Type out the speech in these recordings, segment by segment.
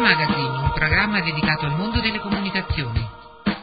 Magazine, un programma dedicato al mondo delle comunicazioni.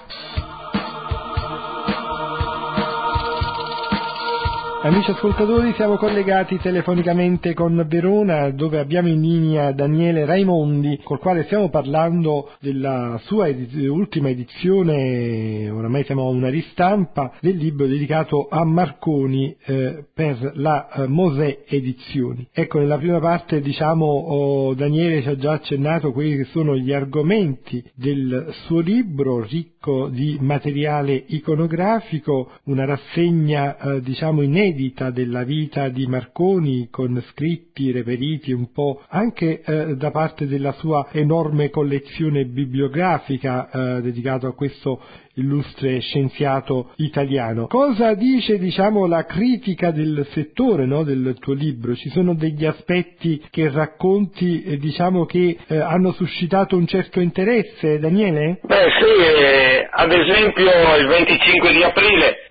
Amici ascoltatori, siamo collegati telefonicamente con Verona, dove abbiamo in linea Daniele Raimondi, col quale stiamo parlando della sua ultima edizione, oramai siamo a una ristampa, del libro dedicato a Marconi per la Mosè Edizioni. Ecco, nella prima parte, Daniele ci ha già accennato quelli che sono gli argomenti del suo libro, ricco di materiale iconografico, una rassegna inedita della vita di Marconi, con scritti reperiti un po' anche da parte della sua enorme collezione bibliografica dedicato a questo illustre scienziato italiano. Cosa dice la critica del settore, no, del tuo libro? Ci sono degli aspetti che racconti che hanno suscitato un certo interesse, Daniele? Beh sì, ad esempio il 25 di aprile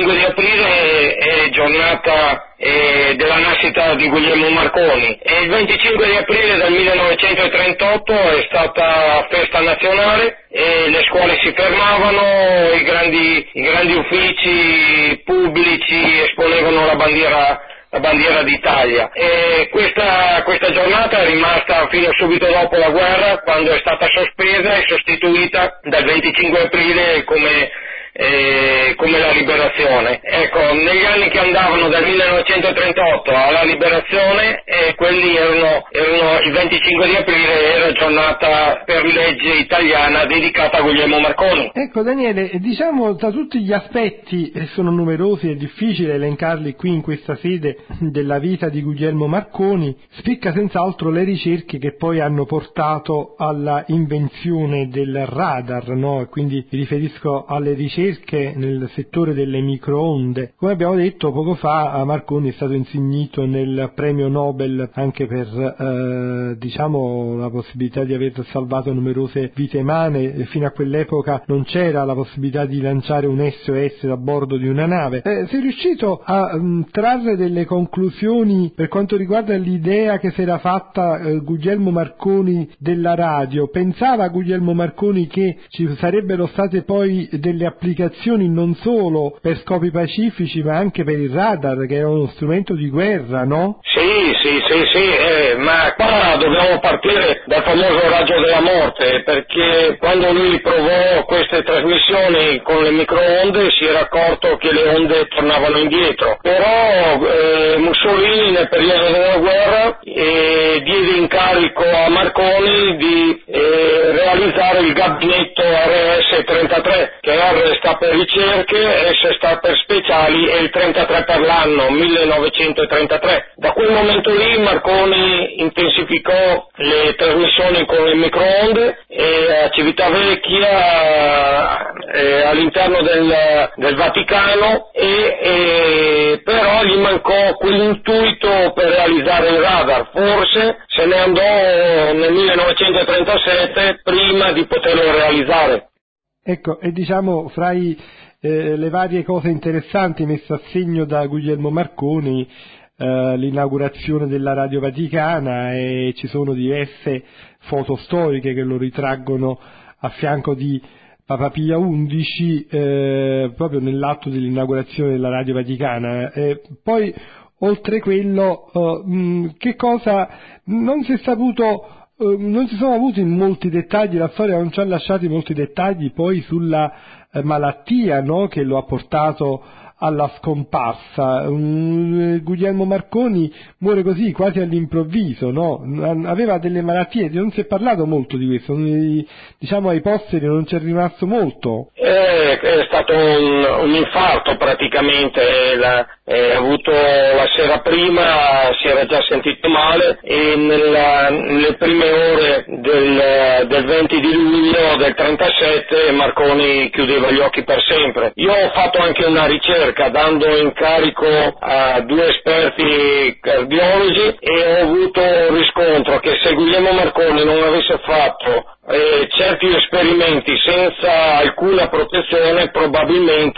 è giornata della nascita di Guglielmo Marconi, e il 25 di aprile del 1938 è stata festa nazionale e le scuole si fermavano, i grandi uffici pubblici esponevano la bandiera d'Italia, e questa giornata è rimasta fino subito dopo la guerra, quando è stata sospesa e sostituita dal 25 aprile come la liberazione. Ecco, negli anni che andavano dal 1938 alla liberazione, quelli erano il 25 di aprile era giornata per legge italiana dedicata a Guglielmo Marconi. Ecco Daniele, tra tutti gli aspetti, e sono numerosi, è difficile elencarli qui in questa sede, della vita di Guglielmo Marconi, spicca senz'altro le ricerche che poi hanno portato alla invenzione del radar, no? E quindi mi riferisco alle ricerche nel settore delle microonde. Come abbiamo detto poco fa, Marconi è stato insignito nel premio Nobel anche per la possibilità di aver salvato numerose vite umane. Fino a quell'epoca non c'era la possibilità di lanciare un SOS da bordo di una nave. Sei riuscito a trarre delle conclusioni per quanto riguarda l'idea che si era fatta Guglielmo Marconi della radio? Pensava Guglielmo Marconi che ci sarebbero state poi delle applicazioni non solo per scopi pacifici ma anche per il radar, che era uno strumento di guerra, no? Sì, ma qua dobbiamo partire dal famoso raggio della morte, perché quando lui provò queste trasmissioni con le microonde si era accorto che le onde tornavano indietro, però Mussolini nel periodo della guerra diede incarico a Marconi di realizzare il gabinetto RS-33, che R sta per ricerche, S sta per speciali e il 33 per l'anno 1933. Da quel momento lì Marconi intensificò le trasmissioni con le microonde e a Civitavecchia all'interno del Vaticano, però gli mancò quell'intuito per realizzare il radar. Forse se ne andò nel 1937 prima di poterlo realizzare. Ecco, e fra le varie cose interessanti messe a segno da Guglielmo Marconi, l'inaugurazione della Radio Vaticana, e ci sono diverse foto storiche che lo ritraggono a fianco di Papa Pio XI proprio nell'atto dell'inaugurazione della Radio Vaticana. Poi, oltre quello, che cosa non si è saputo, non si sono avuti molti dettagli, la storia non ci ha lasciati molti dettagli poi sulla malattia, no, che lo ha portato alla scomparsa. Guglielmo Marconi muore così, quasi all'improvviso, no? Aveva delle malattie, non si è parlato molto di questo, ai posteri non c'è rimasto molto. È stato un infarto praticamente, ha avuto la sera prima, si era già sentito male, e nelle prime ore del 20 di luglio del 37 Marconi chiudeva gli occhi per sempre. Io ho fatto anche una ricerca dando incarico a 2 esperti cardiologi e ho avuto riscontro che se Guglielmo Marconi non avesse fatto certi esperimenti senza alcuna protezione probabilmente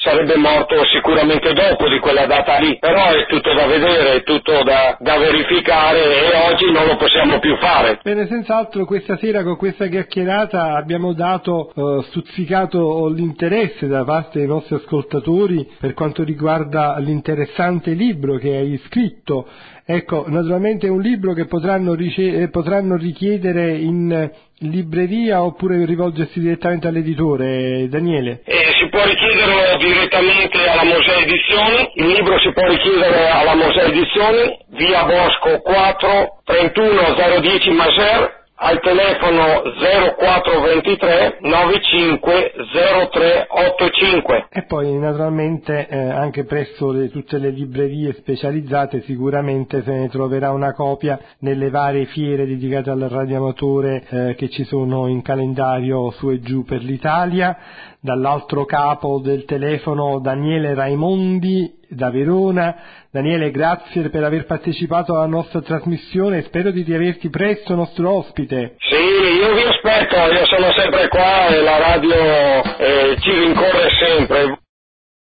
sarebbe morto sicuramente dopo di quella data lì, però è tutto da vedere, è tutto da verificare e oggi non lo possiamo più fare. Bene, senz'altro questa sera con questa chiacchierata abbiamo stuzzicato l'interesse da parte dei nostri ascoltatori per quanto riguarda l'interessante libro che hai scritto. Ecco, naturalmente è un libro che potranno richiedere in libreria oppure rivolgersi direttamente all'editore, Daniele? Si può richiederlo direttamente alla Mosè Edizioni, il libro si può richiedere alla Mosè Edizioni, via Bosco 4, 31010 Maser, al telefono 0423 95 0385. E poi naturalmente anche presso tutte le librerie specializzate sicuramente se ne troverà una copia nelle varie fiere dedicate al radioamatore che ci sono in calendario su e giù per l'Italia. Dall'altro capo del telefono Daniele Raimondi da Verona. Daniele, grazie per aver partecipato alla nostra trasmissione e spero di averti presto nostro ospite. Sì, io vi aspetto, io sono sempre qua e la radio ci rincorre sempre.